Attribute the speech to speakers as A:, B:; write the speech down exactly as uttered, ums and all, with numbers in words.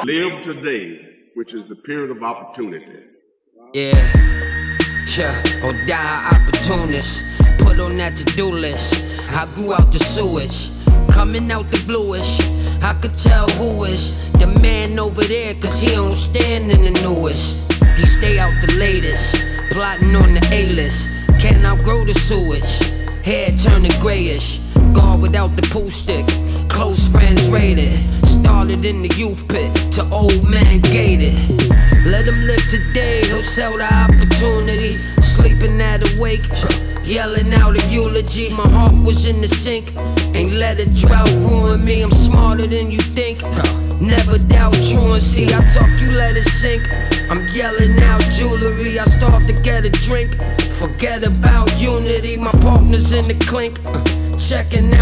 A: Live today, which is the period of opportunity.
B: Yeah, yeah, or die opportunist. Put on that to-do list. I grew out the sewage, coming out the bluish. I could tell who is the man over there, cause he don't stand in the newest. He stay out the latest, plotting on the A-list. Can't outgrow the sewage, hair turning grayish. Guard without the pool stick, close friends rated. Started in the youth pit, to old man gated. Let him live today, he'll sell the opportunity. Sleeping at awake, yelling out a eulogy. My heart was in the sink, ain't let a drought ruin me. I'm smarter than you think, never doubt truancy. I talk, you let it sink. I'm yelling out jewelry, I start to get a drink. Forget about unity, my partner's in the clink. Checking out